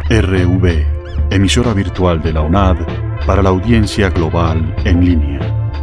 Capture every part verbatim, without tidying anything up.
R V, emisora virtual de la UNAD para la audiencia global en línea.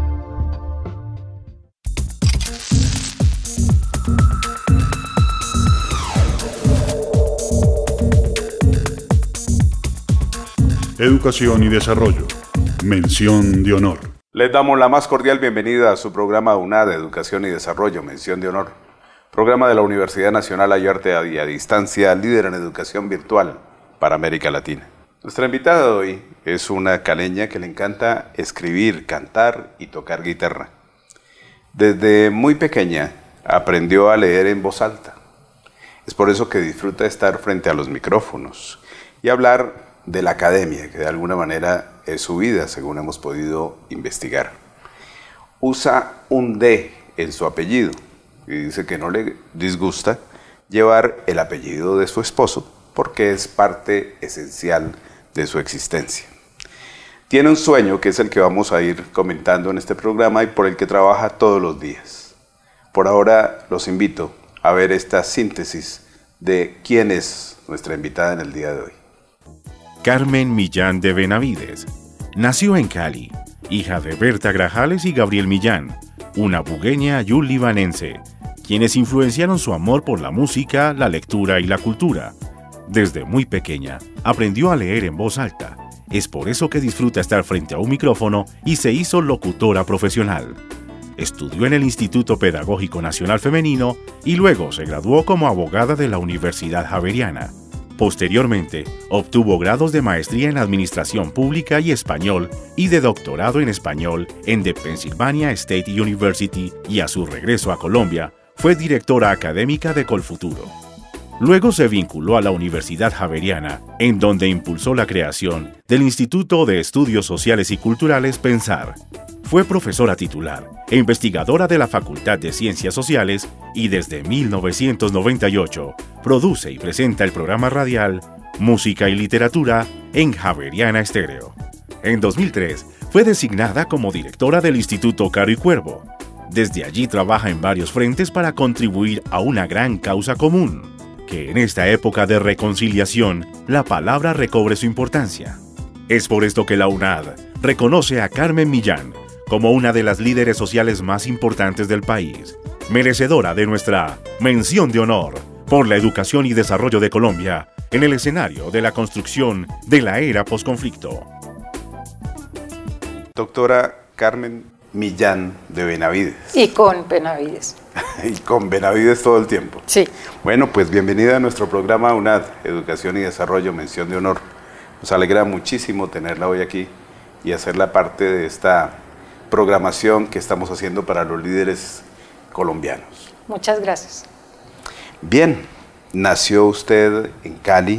Educación y desarrollo. Mención de honor. Les damos la más cordial bienvenida a su programa UNAD, Educación y Desarrollo, Mención de Honor. Programa de la Universidad Nacional Ayarte y a Distancia, líder en educación virtual para América Latina. Nuestra invitada de hoy es una caleña que le encanta escribir, cantar y tocar guitarra. Desde muy pequeña aprendió a leer en voz alta. Es por eso que disfruta estar frente a los micrófonos y hablar de la academia, que de alguna manera es su vida, según hemos podido investigar. Usa un D en su apellido y dice que no le disgusta llevar el apellido de su esposo porque es parte esencial de su existencia. Tiene un sueño que es el que vamos a ir comentando en este programa y por el que trabaja todos los días. Por ahora los invito a ver esta síntesis de quién es nuestra invitada en el día de hoy. Carmen Millán de Benavides. Nació en Cali, hija de Berta Grajales y Gabriel Millán, una bugueña y un libanense, quienes influenciaron su amor por la música, la lectura y la cultura. Desde muy pequeña, aprendió a leer en voz alta. Es por eso que disfruta estar frente a un micrófono y se hizo locutora profesional. Estudió en el Instituto Pedagógico Nacional Femenino y luego se graduó como abogada de la Universidad Javeriana. Posteriormente, obtuvo grados de maestría en Administración Pública y Español y de doctorado en Español en The Pennsylvania State University y a su regreso a Colombia, fue directora académica de Colfuturo. Luego se vinculó a la Universidad Javeriana, en donde impulsó la creación del Instituto de Estudios Sociales y Culturales Pensar. Fue profesora titular e investigadora de la Facultad de Ciencias Sociales y desde mil novecientos noventa y ocho produce y presenta el programa radial Música y Literatura en Javeriana Estéreo. En dos mil tres fue designada como directora del Instituto Caro y Cuervo. Desde allí trabaja en varios frentes para contribuir a una gran causa común, que en esta época de reconciliación la palabra recobre su importancia. Es por esto que la UNAD reconoce a Carmen Millán como una de las líderes sociales más importantes del país, merecedora de nuestra mención de honor por la educación y desarrollo de Colombia en el escenario de la construcción de la era posconflicto. Doctora Carmen Millán de Benavides. Y con Benavides. Y con Benavides todo el tiempo. Sí. Bueno, pues bienvenida a nuestro programa UNAD, Educación y Desarrollo, Mención de Honor. Nos alegra muchísimo tenerla hoy aquí y hacerla parte de esta programación que estamos haciendo para los líderes colombianos. Muchas gracias. Bien, nació usted en Cali,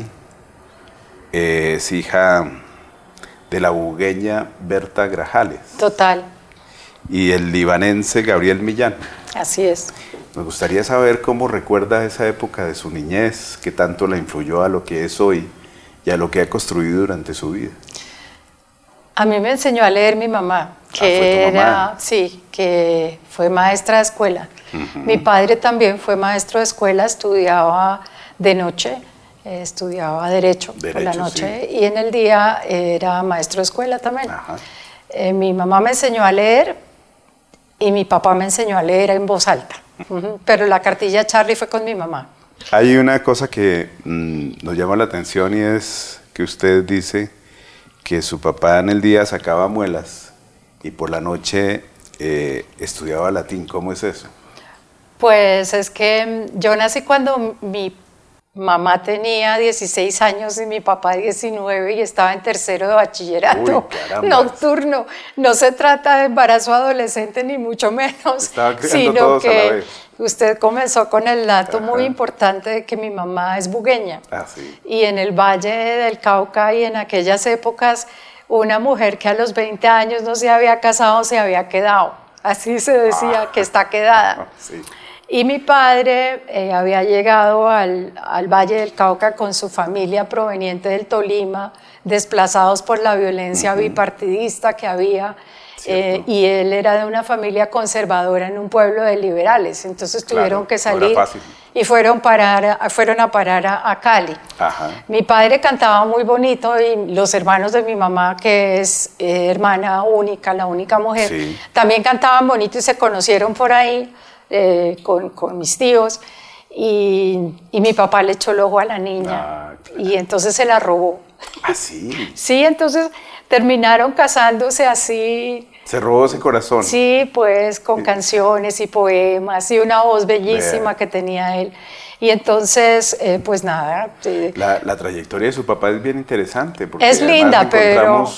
eh, es hija de la bugueña Berta Grajales. Total. Y el libanense Gabriel Millán. Así es. Me gustaría saber cómo recuerda esa época de su niñez, qué tanto la influyó a lo que es hoy y a lo que ha construido durante su vida. A mí me enseñó a leer mi mamá, que ah, ¿fue tu era, mamá? sí, que fue maestra de escuela. Uh-huh. Mi padre también fue maestro de escuela, estudiaba de noche, eh, estudiaba derecho, derecho por la noche, sí. Y en el día era maestro de escuela también. Ajá. Eh, mi mamá me enseñó a leer y mi papá me enseñó a leer en voz alta, uh-huh. Pero la cartilla Charlie fue con mi mamá. Hay una cosa que mmm, nos llama la atención y es que usted dice que su papá en el día sacaba muelas y por la noche eh, estudiaba latín. ¿Cómo es eso? Pues es que yo nací cuando mi mamá tenía dieciséis años y mi papá diecinueve y estaba en tercero de bachillerato. Uy, nocturno. No se trata de embarazo adolescente ni mucho menos, estaba criando sino todos que a la vez. Usted comenzó con el dato Ajá. muy importante de que mi mamá es bugueña. Ah, sí. Y en el Valle del Cauca y en aquellas épocas, una mujer que a los veinte años no se había casado se había quedado. Así se decía, ah. que está quedada. Sí. Y mi padre eh, había llegado al, al Valle del Cauca con su familia proveniente del Tolima, desplazados por la violencia uh-huh. bipartidista que había. Eh, y él era de una familia conservadora en un pueblo de liberales, entonces tuvieron claro, que salir no era fácil. y fueron, parar, fueron a parar a, a Cali. Ajá. Mi padre cantaba muy bonito y los hermanos de mi mamá, que es eh, hermana única, la única mujer, sí. también cantaban bonito y se conocieron por ahí eh, con, con mis tíos. Y, y mi papá le echó el ojo a la niña ah, claro. y entonces se la robó. ¿Ah, sí? Sí, entonces terminaron casándose así. Se robó ese corazón. Sí, pues con canciones y poemas y una voz bellísima Vea. que tenía él. Y entonces, eh, pues nada. Eh, la, la trayectoria de su papá es bien interesante. Porque es linda, pero...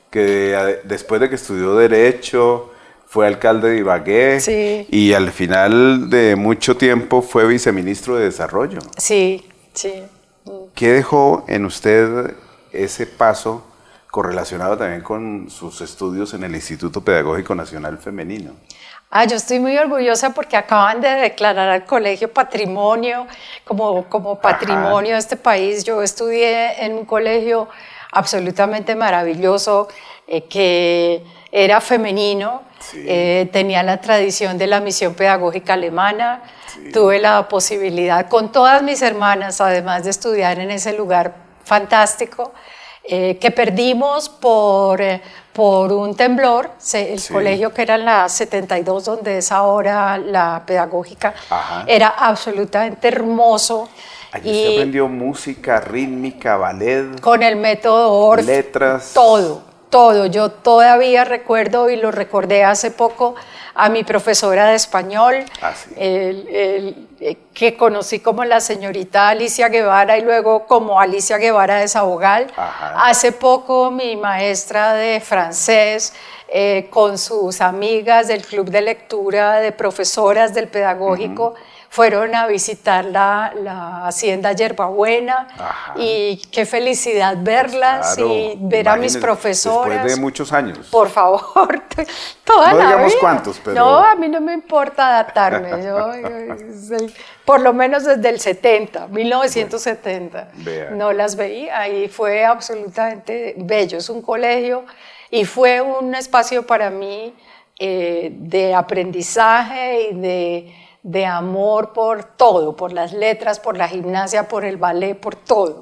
que después de que estudió Derecho... Fue alcalde de Ibagué sí. y al final de mucho tiempo fue viceministro de Desarrollo. Sí, sí. ¿Qué dejó en usted ese paso correlacionado también con sus estudios en el Instituto Pedagógico Nacional Femenino? Ah, yo estoy muy orgullosa porque acaban de declarar al colegio patrimonio, como, como patrimonio Ajá. de este país. Yo estudié en un colegio absolutamente maravilloso eh, que era femenino. Sí. Eh, tenía la tradición de la misión pedagógica alemana, sí. tuve la posibilidad con todas mis hermanas, además de estudiar en ese lugar fantástico, eh, que perdimos por, eh, por un temblor, se, el sí. colegio que era en la setenta y dos, donde es ahora la pedagógica, Ajá. era absolutamente hermoso. Allí y usted aprendió música, rítmica, ballet, con el método Orff, letras, todo. Todo, yo todavía recuerdo y lo recordé hace poco a mi profesora de español, ah, sí. el, el, el, que conocí como la señorita Alicia Guevara y luego como Alicia Guevara de Sabogal. Ajá. Hace poco mi maestra de francés eh, con sus amigas del club de lectura de profesoras del pedagógico, uh-huh. fueron a visitar la, la hacienda Yerbabuena Ajá. y qué felicidad verlas claro. y ver Imagínese, a mis profesoras. Después de muchos años. Por favor, toda no la digamos vida. cuántos, pero... No, a mí no me importa adaptarme, yo, el, por lo menos desde el setenta, mil novecientos setenta, bueno, no las veía y fue absolutamente bello, es un colegio y fue un espacio para mí eh, de aprendizaje y de... de amor por todo, por las letras, por la gimnasia, por el ballet, por todo.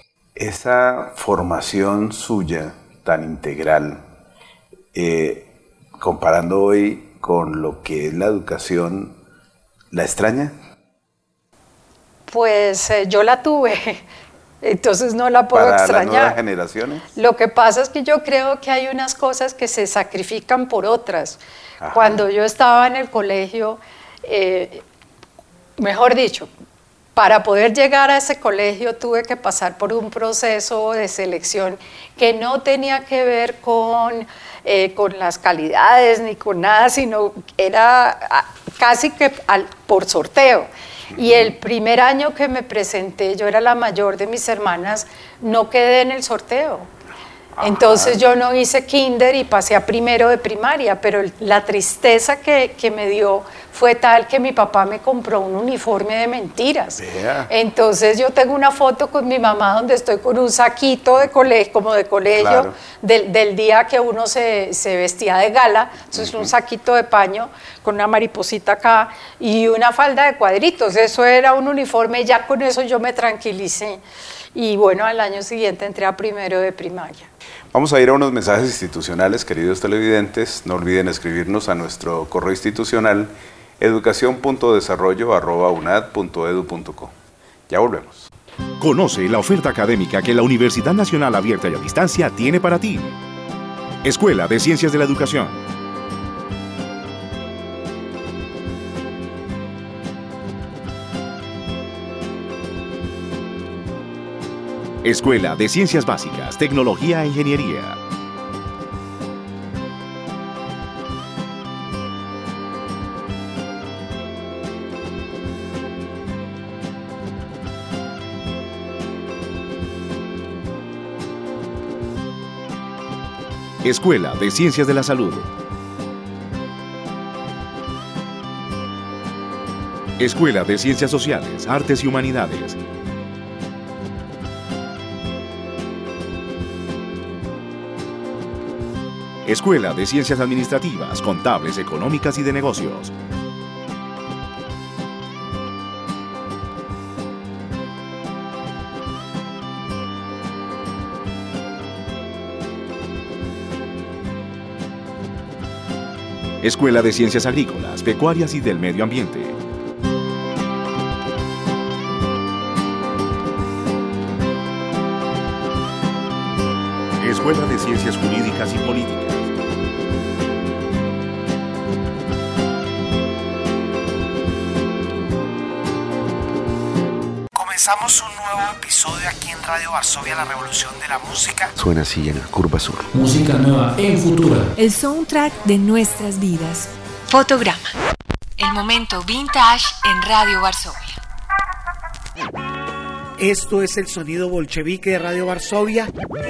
Esa formación suya tan integral, eh, comparando hoy con lo que es la educación, ¿la extraña? Pues eh, yo la tuve, entonces no la puedo ¿Para extrañar. las nuevas generaciones? Lo que pasa es que yo creo que hay unas cosas que se sacrifican por otras. Ajá. Cuando yo estaba en el colegio, Eh, mejor dicho, para poder llegar a ese colegio tuve que pasar por un proceso de selección que no tenía que ver con, eh, con las calidades ni con nada, sino era casi que al, por sorteo. Y el primer año que me presenté, yo era la mayor de mis hermanas, no quedé en el sorteo. Entonces yo no hice kinder y pasé a primero de primaria, pero la tristeza que, que me dio fue tal que mi papá me compró un uniforme de mentiras. Vea. Entonces yo tengo una foto con mi mamá donde estoy con un saquito de colegio, como de colegio, claro. del, del día que uno se, se vestía de gala, entonces uh-huh. un saquito de paño con una mariposita acá y una falda de cuadritos, eso era un uniforme, ya con eso yo me tranquilicé. Y bueno, al año siguiente entré a primero de primaria. Vamos a ir a unos mensajes institucionales, queridos televidentes. No olviden escribirnos a nuestro correo institucional educación punto desarrollo arroba unad punto edu punto co. Ya volvemos. Conoce la oferta académica que la Universidad Nacional Abierta y a Distancia tiene para ti. Escuela de Ciencias de la Educación. Escuela de Ciencias Básicas, Tecnología e Ingeniería. Escuela de Ciencias de la Salud. Escuela de Ciencias Sociales, Artes y Humanidades. Escuela de Ciencias Administrativas, Contables, Económicas y de Negocios. Escuela de Ciencias Agrícolas, Pecuarias y del Medio Ambiente. Escuela de Ciencias Jurídicas y Políticas. Comenzamos un nuevo episodio aquí en Radio Varsovia, la revolución de la música. Suena así en la curva sur. Música nueva en Futura. El soundtrack de nuestras vidas. Fotograma. El momento vintage en Radio Varsovia. Esto es el sonido bolchevique de Radio Varsovia.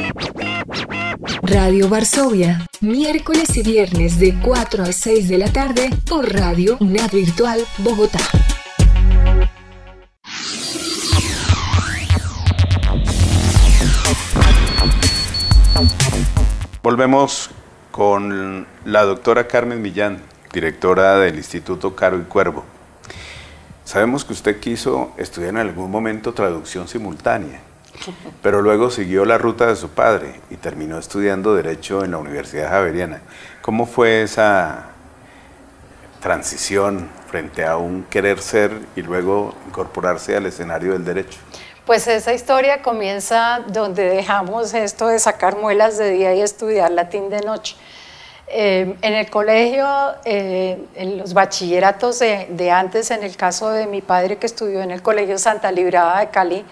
Radio Varsovia, miércoles y viernes de cuatro a seis de la tarde por Radio UNAD Virtual Bogotá. Volvemos con la doctora Carmen Millán, directora del Instituto Caro y Cuervo. Sabemos que usted quiso estudiar en algún momento traducción simultánea, pero luego siguió la ruta de su padre y terminó estudiando Derecho en la Universidad Javeriana. ¿Cómo fue esa transición frente a un querer ser y luego incorporarse al escenario del derecho? Pues esa historia comienza donde dejamos esto de sacar muelas de día y estudiar latín de noche. Eh, en el colegio, eh, en los bachilleratos de, de antes, en el caso de mi padre que estudió en el Colegio Santa Librada de Cali,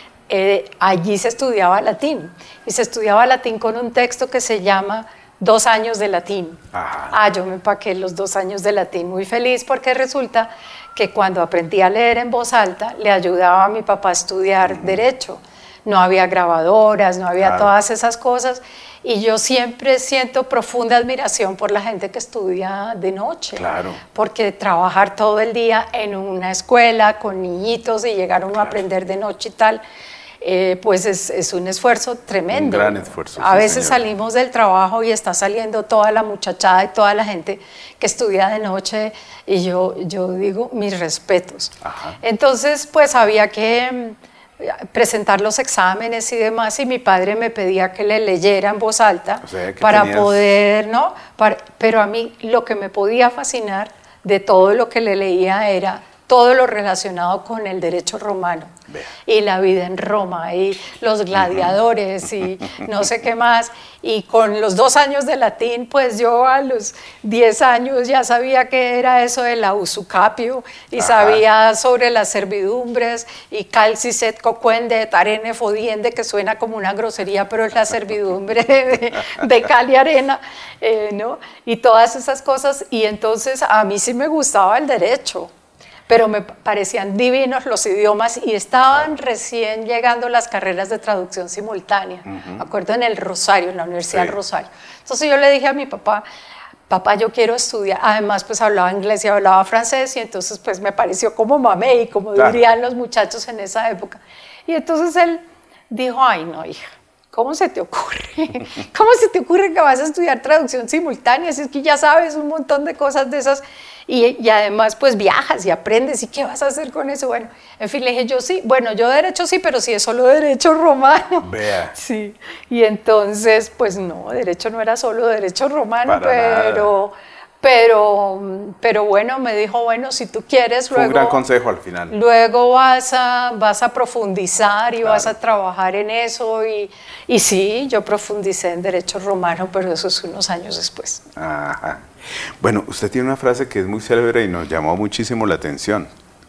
eh, allí se estudiaba latín, y se estudiaba latín con un texto que se llama Dos años de latín. Ajá. Ah, yo me empaqué los dos años de latín muy feliz porque resulta que cuando aprendí a leer en voz alta le ayudaba a mi papá a estudiar uh-huh. Derecho. No había grabadoras, no había claro. todas esas cosas, y yo siempre siento profunda admiración por la gente que estudia de noche, claro. porque trabajar todo el día en una escuela con niñitos y llegar uno claro. a aprender de noche y tal, eh, pues es, es un esfuerzo tremendo. Un gran esfuerzo. A sí, veces señor. Salimos del trabajo y está saliendo toda la muchachada y toda la gente que estudia de noche, y yo, yo digo mis respetos. Ajá. Entonces, pues había que presentar los exámenes y demás, y mi padre me pedía que le leyera en voz alta, o sea, para tenías... poder, ¿no? Para, pero a mí lo que me podía fascinar de todo lo que le leía era todo lo relacionado con el derecho romano. Vea. Y la vida en Roma, y los gladiadores, y no sé qué más. Y con los dos años de latín, pues yo a los diez años ya sabía qué era eso de la usucapio, y Ajá. sabía sobre las servidumbres, y calcis et coquendet arene fodiende, que suena como una grosería, pero es la servidumbre de, de cal y arena, eh, ¿no? Y todas esas cosas, y entonces a mí sí me gustaba el derecho, pero me parecían divinos los idiomas, y estaban recién llegando las carreras de traducción simultánea, uh-huh. me acuerdo en el Rosario, en la Universidad sí. del Rosario. Entonces yo le dije a mi papá, papá, yo quiero estudiar, además pues hablaba inglés y hablaba francés, y entonces pues me pareció como mamey, como claro. dirían los muchachos en esa época. Y entonces él dijo, ay no, hija, ¿cómo se te ocurre? ¿Cómo se te ocurre que vas a estudiar traducción simultánea? Si es que ya sabes un montón de cosas de esas, y, y además pues viajas y aprendes, ¿y qué vas a hacer con eso? Bueno, en fin, le dije yo sí, bueno, yo derecho sí, pero si es solo derecho romano. Vea. Sí, y entonces pues no, derecho no era solo derecho romano, Para pero... Nada. Pero, pero bueno, me dijo, bueno, si tú quieres, luego... Fue un gran consejo al final. Luego vas a, vas a profundizar y claro. vas a trabajar en eso, y, y sí, yo profundicé en derecho romano, pero eso es unos años después. Ajá. Bueno, usted tiene una frase que es muy célebre y nos llamó muchísimo la atención.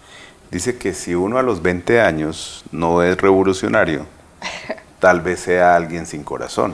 Dice que si uno a los veinte años no es revolucionario, tal vez sea alguien sin corazón.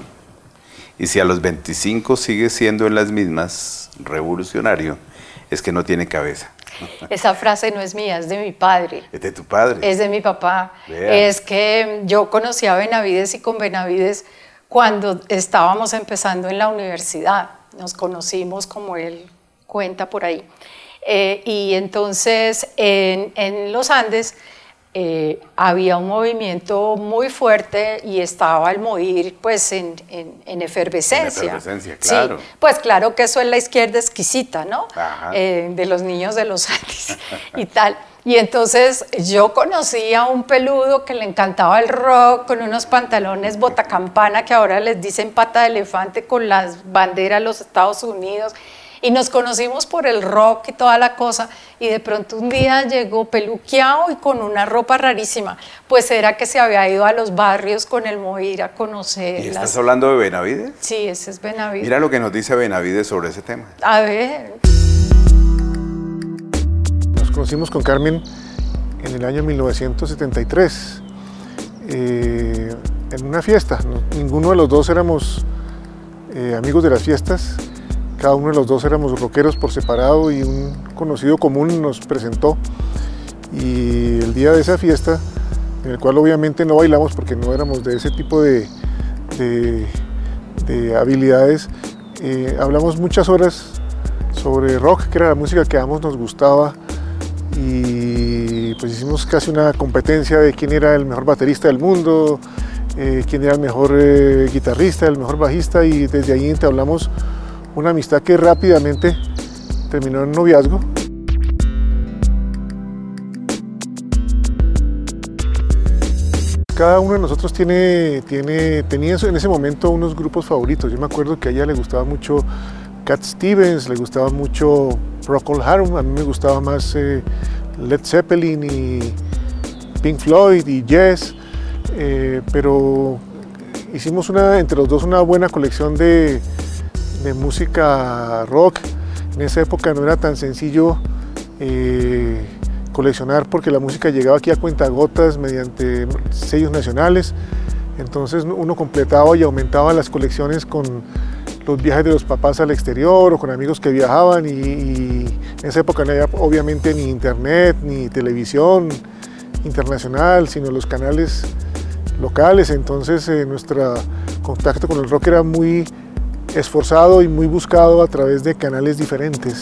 Y si a los veinticinco sigue siendo en las mismas revolucionario, es que no tiene cabeza. Esa frase no es mía, es de mi padre. ¿Es de tu padre? Es de mi papá. Vea. Es que yo conocí a Benavides, y con Benavides cuando estábamos empezando en la universidad, nos conocimos, como él cuenta por ahí. Eh, y entonces en, en los Andes Eh, había un movimiento muy fuerte, y estaba el MOIR pues en, en, en efervescencia. En efervescencia, claro. Sí, pues claro que eso es la izquierda exquisita, ¿no? Eh, de los niños de los Andes y tal. Y entonces yo conocí a un peludo que le encantaba el rock, con unos pantalones botacampana, que ahora les dicen pata de elefante, con las banderas de los Estados Unidos. Y nos conocimos por el rock y toda la cosa, y de pronto un día llegó peluqueado y con una ropa rarísima. Pues era que se había ido a los barrios con el Moir a conocer. ¿Y estás las... hablando de Benavides? Sí, ese es Benavides. Mira lo que nos dice Benavides sobre ese tema. A ver. Nos conocimos con Carmen en el año mil novecientos setenta y tres, eh, en una fiesta. No, ninguno de los dos éramos eh, amigos de las fiestas, cada uno de los dos éramos rockeros por separado, y un conocido común nos presentó. Y el día de esa fiesta, en el cual obviamente no bailamos porque no éramos de ese tipo de, de, de habilidades, eh, hablamos muchas horas sobre rock, que era la música que a ambos nos gustaba, y pues hicimos casi una competencia de quién era el mejor baterista del mundo, eh, quién era el mejor eh, guitarrista, el mejor bajista, y desde ahí entablamos una amistad que rápidamente terminó en noviazgo. Cada uno de nosotros tiene, tiene, tenía en ese momento unos grupos favoritos. Yo me acuerdo que a ella le gustaba mucho Cat Stevens, le gustaba mucho Procol Harum, a mí me gustaba más eh, Led Zeppelin y Pink Floyd y Yes, eh, pero hicimos una, entre los dos una buena colección de, de música rock. En esa época no era tan sencillo eh, coleccionar, porque la música llegaba aquí a cuentagotas mediante sellos nacionales, entonces uno completaba y aumentaba las colecciones con los viajes de los papás al exterior o con amigos que viajaban, y, y en esa época no había obviamente ni internet ni televisión internacional, sino los canales locales. Entonces eh, nuestro contacto con el rock era muy esforzado y muy buscado a través de canales diferentes.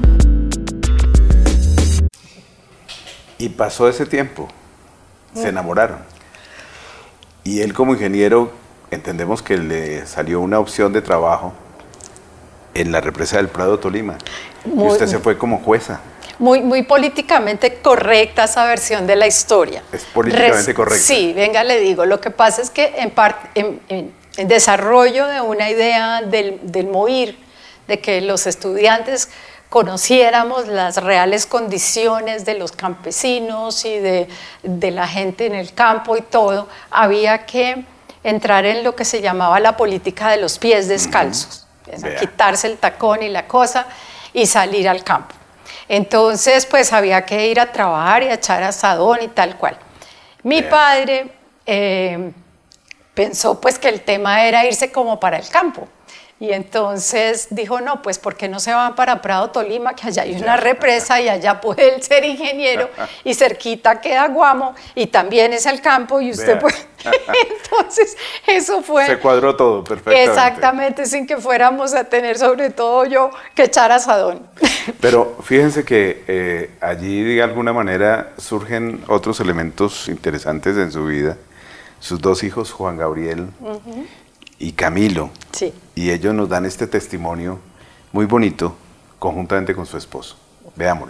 Y pasó ese tiempo, se enamoraron. Y él, como ingeniero, entendemos que le salió una opción de trabajo en la represa del Prado, Tolima. Muy, y usted se fue como jueza. Muy, muy políticamente correcta esa versión de la historia. Es políticamente Res, correcta. Sí, venga, le digo. Lo que pasa es que en, part, en, en, en desarrollo de una idea del, del MOIR, de que los estudiantes conociéramos las reales condiciones de los campesinos y de, de la gente en el campo y todo, había que entrar en lo que se llamaba la política de los pies descalzos, uh-huh. quitarse el tacón y la cosa y salir al campo. Entonces, pues había que ir a trabajar y a echar asadón y tal cual. Mi yeah. padre eh, pensó pues que el tema era irse como para el campo. Y entonces dijo, no, pues ¿por qué no se van para Prado, Tolima, que allá hay una represa y allá puede él ser ingeniero, y cerquita queda Guamo y también es el campo y usted Vea. puede... Entonces eso fue... Se cuadró todo perfectamente. Exactamente, sin que fuéramos a tener, sobre todo yo, que echar asadón. Pero fíjense que eh, allí de alguna manera surgen otros elementos interesantes en su vida. Sus dos hijos, Juan Gabriel, uh-huh. y Camilo, sí. y ellos nos dan este testimonio muy bonito conjuntamente con su esposo. Veámoslo.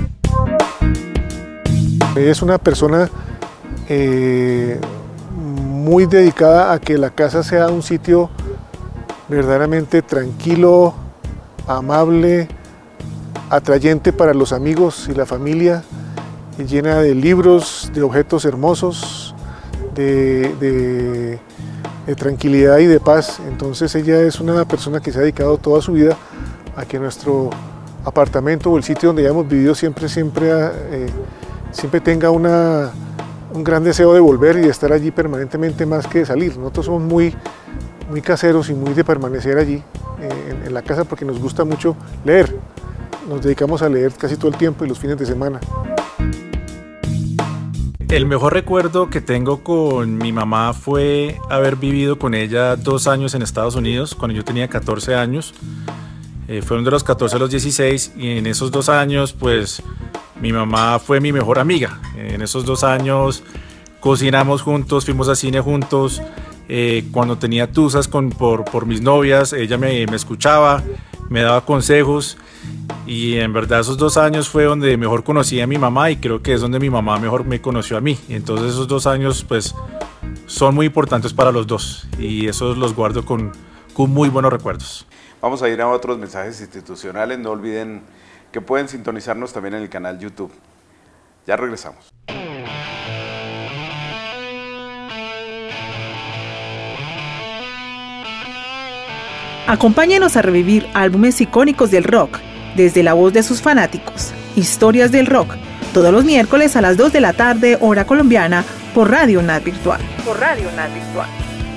Es una persona eh, muy dedicada a que la casa sea un sitio verdaderamente tranquilo, amable, atrayente para los amigos y la familia, y llena de libros, de objetos hermosos, de... de de tranquilidad y de paz. Entonces ella es una persona que se ha dedicado toda su vida a que nuestro apartamento o el sitio donde ya hemos vivido siempre, siempre, eh, siempre tenga una, un gran deseo de volver y de estar allí permanentemente más que de salir. Nosotros somos muy, muy caseros y muy de permanecer allí eh, en, en la casa, porque nos gusta mucho leer. Nos dedicamos a leer casi todo el tiempo y los fines de semana. El mejor recuerdo que tengo con mi mamá fue haber vivido con ella dos años en Estados Unidos, cuando yo tenía catorce años. Eh, fueron de los catorce a los dieciséis, y en esos dos años, pues, mi mamá fue mi mejor amiga. En esos dos años cocinamos juntos, fuimos a cine juntos. Eh, cuando tenía tusas con, por, por mis novias, ella me, me escuchaba, me daba consejos. Y en verdad esos dos años fue donde mejor conocí a mi mamá, y creo que es donde mi mamá mejor me conoció a mí. Entonces esos dos años pues son muy importantes para los dos, y esos los guardo con, con muy buenos recuerdos. Vamos a ir a otros mensajes institucionales. No olviden que pueden sintonizarnos también en el canal YouTube. Ya regresamos. Acompáñenos a revivir álbumes icónicos del rock, desde la voz de sus fanáticos. Historias del rock, todos los miércoles a las dos de la tarde, hora colombiana, por Radio UNAD Virtual. Por Radio UNAD Virtual.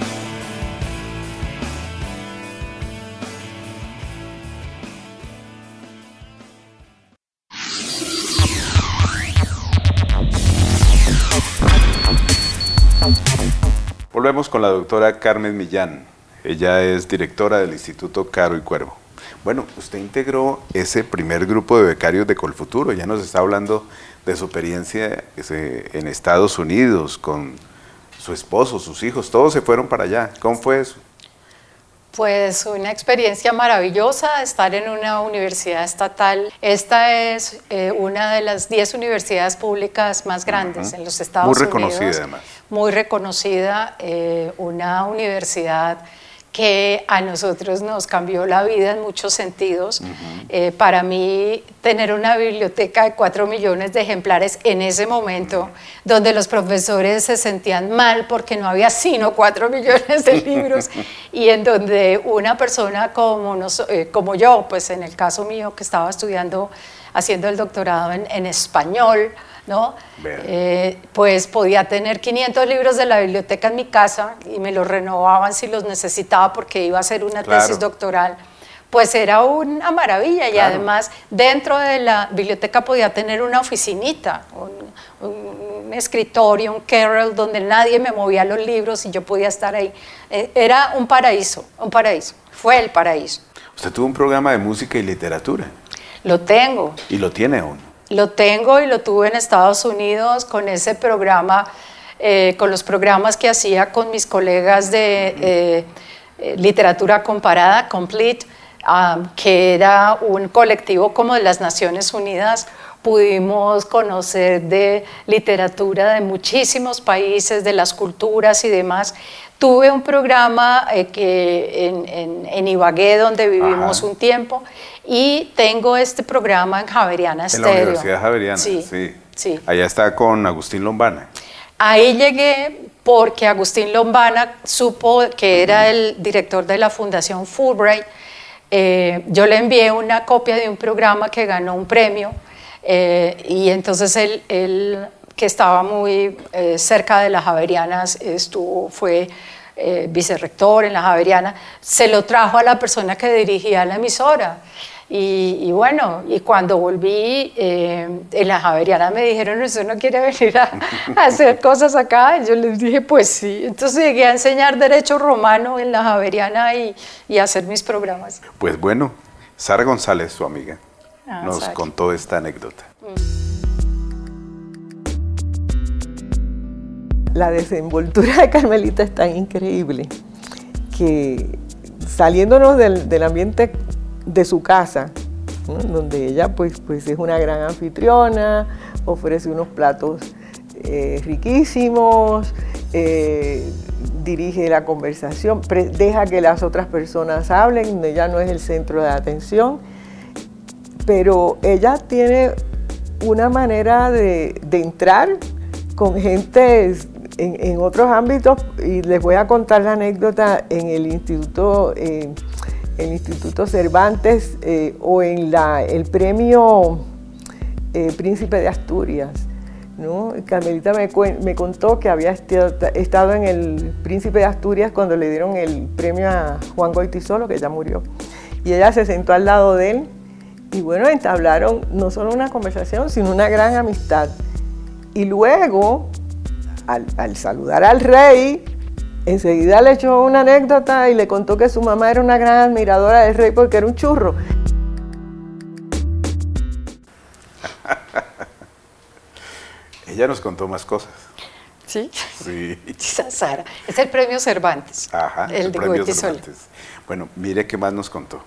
Volvemos con la doctora Carmen Millán. Ella es directora del Instituto Caro y Cuervo. Bueno, usted integró ese primer grupo de becarios de Colfuturo. Ya nos está hablando de su experiencia en Estados Unidos con su esposo, sus hijos. Todos se fueron para allá. ¿Cómo fue eso? Pues una experiencia maravillosa, estar en una universidad estatal. Esta es eh, una de las diez universidades públicas más grandes uh-huh. en los Estados Unidos. Muy reconocida Unidos, además. Muy reconocida, eh, una universidad que a nosotros nos cambió la vida en muchos sentidos. Uh-huh. eh, para mí, tener una biblioteca de cuatro millones de ejemplares en ese momento, uh-huh. donde los profesores se sentían mal porque no había sino cuatro millones de libros, y en donde una persona como, nos, eh, como yo, pues en el caso mío, que estaba estudiando, haciendo el doctorado en, en español, ¿no? Eh, pues podía tener quinientos libros de la biblioteca en mi casa y me los renovaban si los necesitaba porque iba a hacer una claro. tesis doctoral. Pues era una maravilla y claro. además dentro de la biblioteca podía tener una oficinita, un, un escritorio, un Carrel donde nadie me movía los libros y yo podía estar ahí. Eh, era un paraíso, un paraíso, fue el paraíso. Usted tuvo un programa de música y literatura. Lo tengo. ¿Y lo tiene aún? Lo tengo y lo tuve en Estados Unidos con ese programa, eh, con los programas que hacía con mis colegas de eh, eh, literatura comparada, Complete, um, que era un colectivo como de las Naciones Unidas. Pudimos conocer de literatura de muchísimos países, de las culturas y demás. Tuve un programa eh, que en, en, en Ibagué, donde vivimos Ajá. un tiempo, y tengo este programa en Javeriana Estéreo. En la Universidad Javeriana, sí, sí. sí. Allá está con Agustín Lombana. Ahí llegué porque Agustín Lombana supo que era uh-huh. el director de la Fundación Fulbright. Eh, yo le envié una copia de un programa que ganó un premio, eh, y entonces él, él que estaba muy eh, cerca de las Javerianas, estuvo, fue eh, vicerrector en la Javeriana, se lo trajo a la persona que dirigía la emisora. Y, y bueno, y cuando volví, eh, en la Javeriana me dijeron, ¿usted no quiere venir a, a hacer cosas acá? Y yo les dije, pues sí. Entonces llegué a enseñar Derecho Romano en la Javeriana y, y a hacer mis programas. Pues bueno, Sara González, su amiga, ah, nos Sara. contó esta anécdota. Mm. La desenvoltura de Carmelita es tan increíble que saliéndonos del, del ambiente de su casa, ¿no? Donde ella pues, pues es una gran anfitriona, ofrece unos platos eh, riquísimos, eh, dirige la conversación, deja que las otras personas hablen, ella no es el centro de atención, pero ella tiene una manera de, de entrar con gente en, en otros ámbitos, y les voy a contar la anécdota en el Instituto, eh, el Instituto Cervantes eh, o en la, el premio eh, Príncipe de Asturias, ¿no? Carmelita me, me contó que había estado en el Príncipe de Asturias cuando le dieron el premio a Juan Goytisolo, que ya murió, y ella se sentó al lado de él y bueno, entablaron no solo una conversación, sino una gran amistad. Y luego, al, al saludar al rey, enseguida le echó una anécdota y le contó que su mamá era una gran admiradora del rey porque era un churro. Ella nos contó más cosas. ¿Sí? Sí. Sara, es el premio Cervantes. Ajá, el, el de premio Cervantes. Bueno, mire qué más nos contó.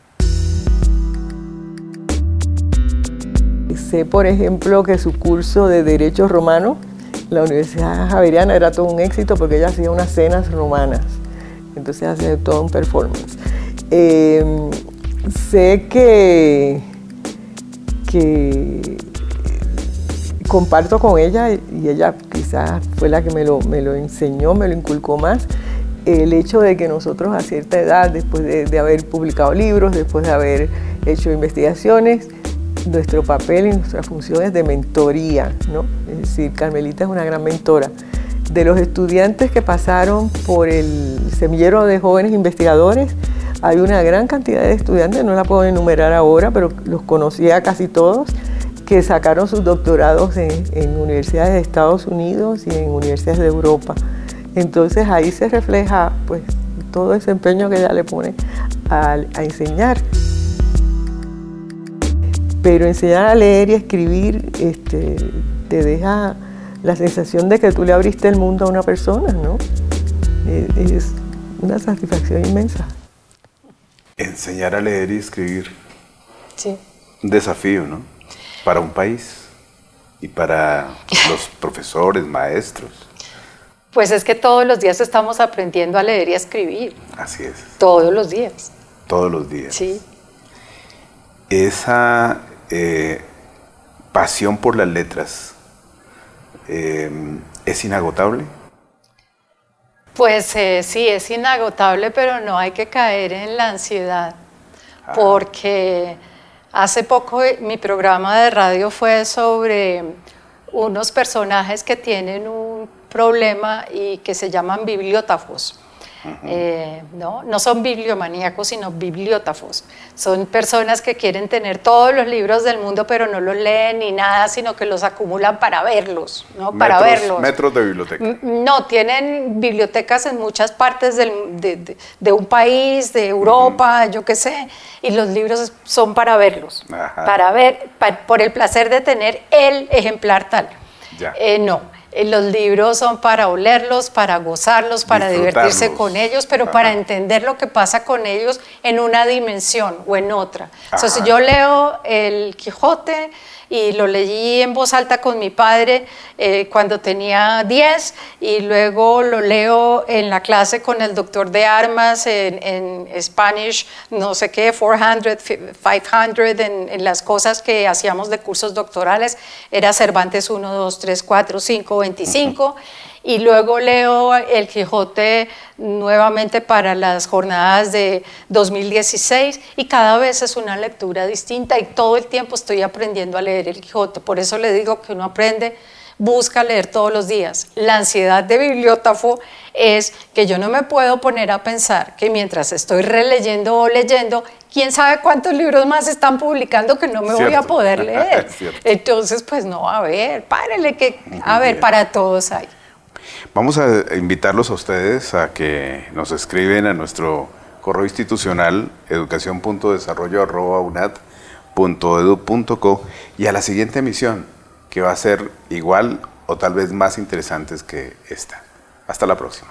Sé, por ejemplo, que su curso de Derecho Romano, la Universidad Javeriana, era todo un éxito porque ella hacía unas cenas romanas. Entonces hacía todo un performance. Eh, sé que, que comparto con ella, y ella quizás fue la que me lo, me lo enseñó, me lo inculcó más, el hecho de que nosotros a cierta edad, después de, de haber publicado libros, después de haber hecho investigaciones, nuestro papel y nuestra función es de mentoría, ¿no? Es decir, Carmelita es una gran mentora. De los estudiantes que pasaron por el semillero de jóvenes investigadores, hay una gran cantidad de estudiantes, no la puedo enumerar ahora, pero los conocía casi todos, que sacaron sus doctorados en, en universidades de Estados Unidos y en universidades de Europa. Entonces ahí se refleja pues, todo ese empeño que ella le pone a, a enseñar. Pero enseñar a leer y a escribir este, te deja la sensación de que tú le abriste el mundo a una persona, ¿no? Es una satisfacción inmensa. Enseñar a leer y escribir. Sí. Un desafío, ¿no? Para un país y para los profesores, maestros. Pues es que todos los días estamos aprendiendo a leer y a escribir. Así es. Todos los días. Todos los días. Sí. Esa eh, pasión por las letras eh, es inagotable. Pues eh, sí, es inagotable, pero no hay que caer en la ansiedad, ah. porque hace poco mi programa de radio fue sobre unos personajes que tienen un problema y que se llaman bibliótafos. Uh-huh. eh, ¿no? no son bibliomaníacos, sino bibliótafos. Son personas que quieren tener todos los libros del mundo, pero no los leen ni nada, sino que los acumulan para verlos, ¿no? Metros, para verlos. Metros de biblioteca. No, tienen bibliotecas en muchas partes del, de, de, de un país, de Europa, uh-huh. yo qué sé, y los libros son para verlos, Ajá. para ver, para, por el placer de tener el ejemplar tal. Ya. Eh, no. Los libros son para olerlos, para gozarlos, para divertirse con ellos, pero Ajá. para entender lo que pasa con ellos en una dimensión o en otra. Entonces, yo leo el Quijote y lo leí en voz alta con mi padre eh, cuando tenía diez, y luego lo leo en la clase con el doctor de armas en, en Spanish, no sé qué, cuatrocientos, quinientos, en, en las cosas que hacíamos de cursos doctorales, era Cervantes uno, dos, tres, cuatro, cinco, veinticinco, uh-huh. y luego leo el Quijote nuevamente para las jornadas de dos mil dieciséis, y cada vez es una lectura distinta y todo el tiempo estoy aprendiendo a leer el Quijote. Por eso le digo que uno aprende, busca leer todos los días. La ansiedad de bibliótafo es que yo no me puedo poner a pensar que mientras estoy releyendo o leyendo, quién sabe cuántos libros más están publicando que no me Cierto. voy a poder leer. Entonces, pues no, a ver, párele que, a ver, para todos hay. Vamos a invitarlos a ustedes a que nos escriben a nuestro correo institucional educación punto desarrollo arroba unad punto edu punto co y a la siguiente emisión, que va a ser igual o tal vez más interesantes que esta. Hasta la próxima.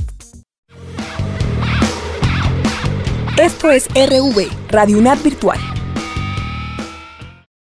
Esto es R V, Radio UNAD Virtual.